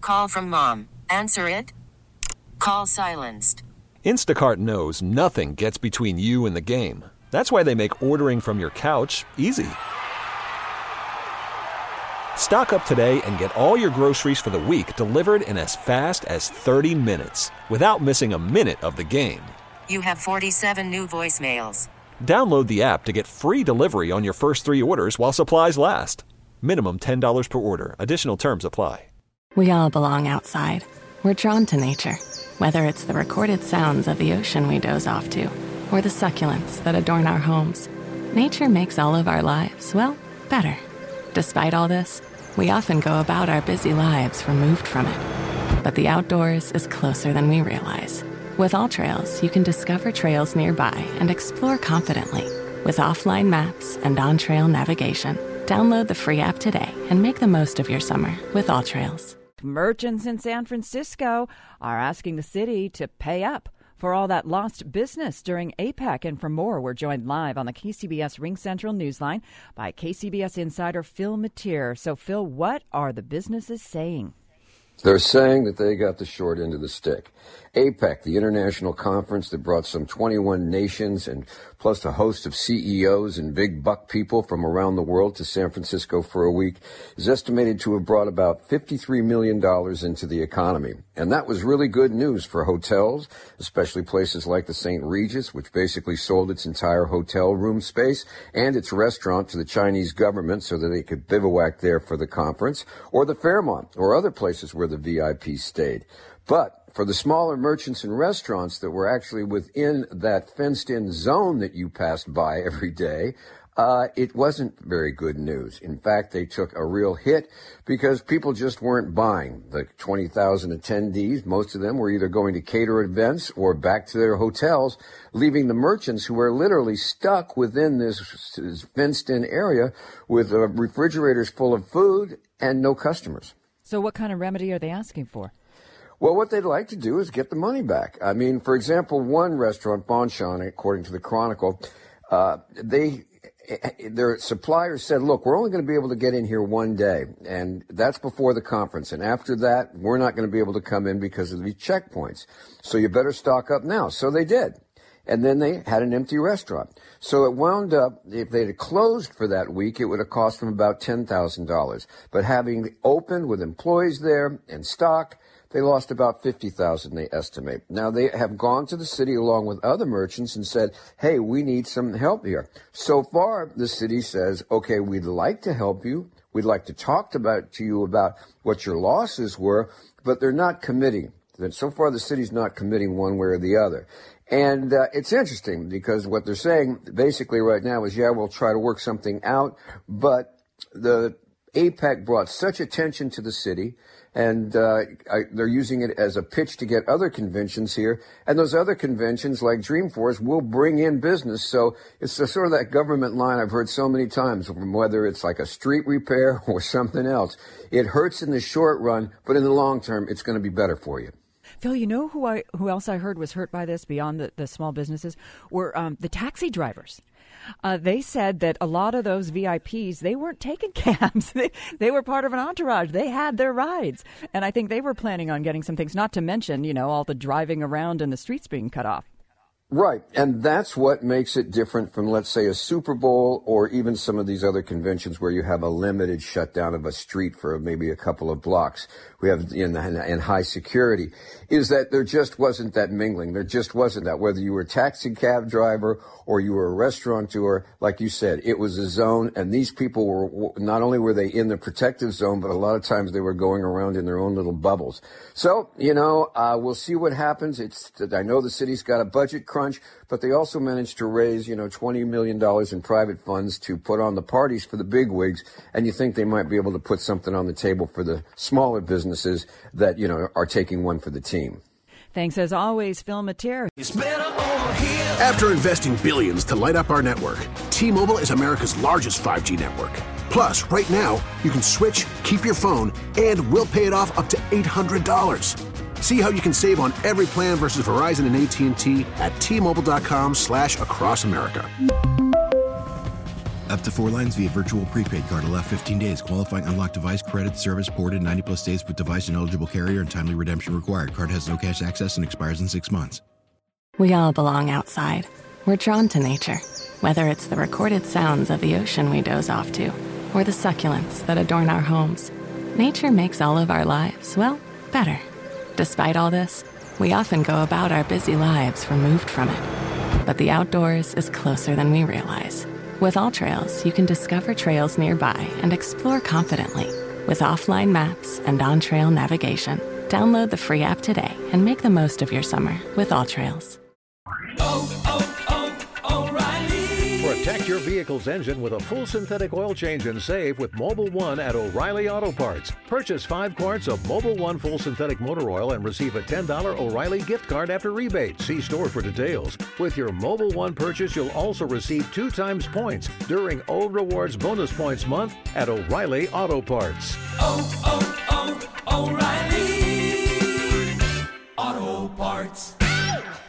call from mom. Answer it. Call silenced. Instacart knows nothing gets between you and the game. That's why they make ordering from your couch easy. Stock up today and get all your groceries for the week delivered in as fast as 30 minutes without missing a minute of the game. You have 47 new voicemails. Download the app to get free delivery on your first 3 orders while supplies last. Minimum $10 per order. Additional terms apply. We all belong outside. We're drawn to nature, whether it's the recorded sounds of the ocean we doze off to, or the succulents that adorn our homes. Nature makes all of our lives, well, better. Despite all this, we often go about our busy lives removed from it. But the outdoors is closer than we realize. With AllTrails, you can discover trails nearby and explore confidently. With offline maps and on-trail navigation, download the free app today and make the most of your summer with AllTrails. Merchants in San Francisco are asking the city to pay up for all that lost business during APEC. And for more, we're joined live on the KCBS RingCentral Newsline by KCBS insider Phil Matier. So, Phil, what are the businesses saying? They're saying that they got the short end of the stick. APEC, the international conference that brought some 21 nations and plus a host of CEOs and big buck people from around the world to San Francisco for a week, is estimated to have brought about $53 million into the economy. And that was really good news for hotels, especially places like the St. Regis, which basically sold its entire hotel room space and its restaurant to the Chinese government so that they could bivouac there for the conference, or the Fairmont, or other places where the VIPs stayed. But for the smaller merchants and restaurants that were actually within that fenced-in zone that you passed by every day, it wasn't very good news. In fact, they took a real hit because people just weren't buying. The 20,000 attendees, most of them were either going to cater events or back to their hotels, leaving the merchants who are literally stuck within this fenced-in area with refrigerators full of food and no customers. So what kind of remedy are they asking for? Well, what they'd like to do is get the money back. I mean, for example, one restaurant, Bonchon, according to the Chronicle, their suppliers said, look, we're only going to be able to get in here one day, and that's before the conference. And after that, we're not going to be able to come in because of the checkpoints. So you better stock up now. So they did. And then they had an empty restaurant. So it wound up, if they had closed for that week, it would have cost them about $10,000. But having opened with employees there and stock, they lost about $50,000, they estimate. Now, they have gone to the city along with other merchants and said, hey, we need some help here. So far, the city says, okay, we'd like to help you. We'd like to talk to you about what your losses were, but they're not committing. So far, the city's not committing one way or the other. And it's interesting because what they're saying basically right now is, yeah, we'll try to work something out. But the APEC brought such attention to the city, and they're using it as a pitch to get other conventions here. And those other conventions, like Dreamforce, will bring in business. So it's sort of that government line I've heard so many times, whether it's like a street repair or something else. It hurts in the short run, but in the long term, it's going to be better for you. Phil, you know who else I heard was hurt by this beyond the small businesses were the taxi drivers. They said that a lot of those VIPs, they weren't taking cabs. They were part of an entourage. They had their rides. And I think they were planning on getting some things, not to mention, all the driving around and the streets being cut off. Right. And that's what makes it different from, let's say, a Super Bowl or even some of these other conventions where you have a limited shutdown of a street for maybe a couple of blocks. We have in high security, is that there just wasn't that mingling. There just wasn't that. Whether you were a taxi cab driver or you were a restaurateur, like you said, it was a zone. And these people were, not only were they in the protective zone, but a lot of times they were going around in their own little bubbles. So, we'll see what happens. I know the city's got a budget crunch, but they also managed to raise, $20 million in private funds to put on the parties for the bigwigs. And you think they might be able to put something on the table for the smaller businesses that, are taking one for the team. Thanks, as always, Phil Matier. After investing billions to light up our network, T-Mobile is America's largest 5G network. Plus, right now, you can switch, keep your phone, and we'll pay it off up to $800. See how you can save on every plan versus Verizon and AT&T at T-Mobile.com/across America. Up to 4 lines via virtual prepaid card. Allow 15 days. Qualifying unlocked device credit service ported 90-plus days with device and eligible carrier and timely redemption required. Card has no cash access and expires in 6 months. We all belong outside. We're drawn to nature, whether it's the recorded sounds of the ocean we doze off to, or the succulents that adorn our homes. Nature makes all of our lives, well, better. Despite all this, we often go about our busy lives removed from it. But the outdoors is closer than we realize. With AllTrails, you can discover trails nearby and explore confidently. With offline maps and on-trail navigation, download the free app today and make the most of your summer with AllTrails. Protect your vehicle's engine with a full synthetic oil change and save with Mobil 1 at O'Reilly Auto Parts. Purchase 5 quarts of Mobil 1 full synthetic motor oil and receive a $10 O'Reilly gift card after rebate. See store for details. With your Mobil 1 purchase, you'll also receive 2 times points during O Rewards Bonus Points Month at O'Reilly Auto Parts. O'Reilly Auto Parts.